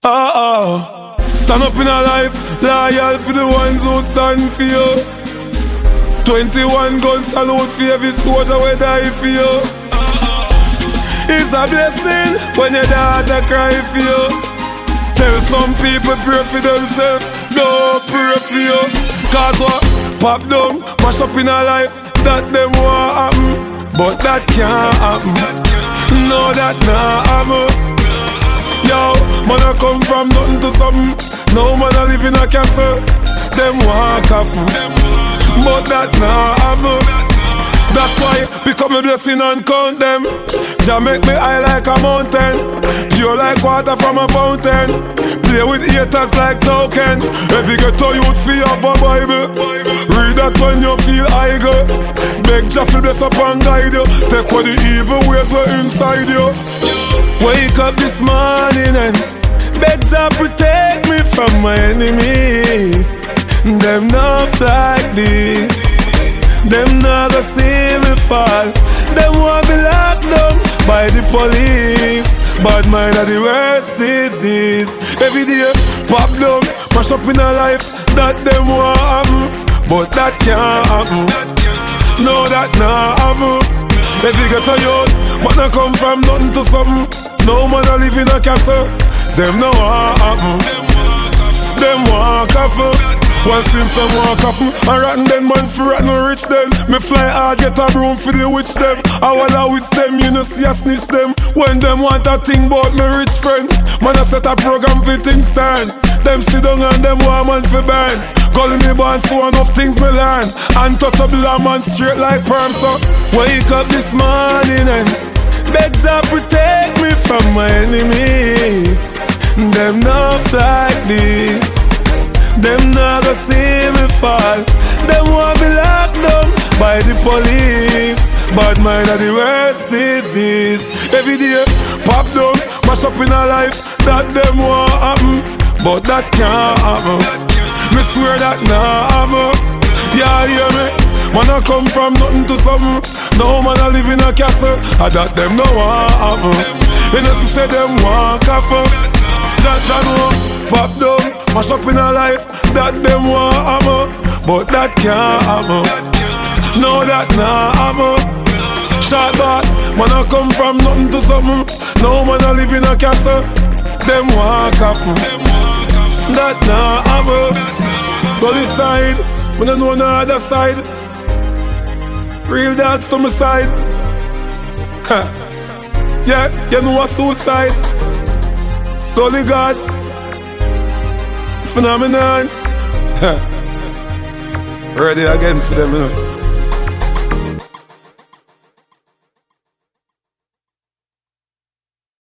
Stand up in a life, loyal for the ones who stand for you. 21 gun salute for every soldier who die for you. It's a blessing when your daughter cry for you. Tell some people pray for themselves, no pray for you. Cause what? Pop down, mash up in a life, that them want happen. But that can't happen, no that not happen. Yo, man I come from nothing to something. No man I live in a castle. Them walk off, but that nah happen. That's why become a blessing and count them. Jah make me high like a mountain, pure like water from a fountain. Play with haters like token. If you get to youth fi have a Bible, read that when you feel high go. Beg Jah fi bless up and guide you. Take away the evil ways were inside you. Wake up this morning and beg Jah protect me from my enemies. Them not like this, them not gonna see me fall. Them want me locked down by the police. Bad mind are the worst disease. Every day pop down, mash up in a life that them want happen. But that can't happen, no that not happen. If you get a youth, man I come from nothing to something. No man I live in a castle. Them no want happen, them walk off. One since them walk off, a rotten then man for rotten rich then. Me fly hard, get a broom for the witch them. I wanna wish them, you know see a snitch them. When them want a thing about me rich friend, man I set a program for things stand. Them sit down and them want man for burn. Calling me born so enough things me learn. Untouchable a man straight like perm. So wake up this morning and beg Jah protect me from my enemies. Them not like this, them not gonna see me fall. Them want me locked down by the police. Bad mind are the worst disease. Every day pop down, mash up in a life that them want happen. But that can't happen, me swear that nah happen. Yeah, hear me? Man I come from nothing to something. No man I live in a castle. I that them no want happen. You know she say them want coffin. Jah know, pop down, mash up in a life that them want happen. But that can't happen, no that nah happen. Short boss, man I come from nothing to something. No man I live in a castle. Them want coffin, that nah happen. Go this side, when I know on the other side. Real dogs to my side. Yeah, you know a suicide. Holy God, phenomenon. Ready again for them, you know.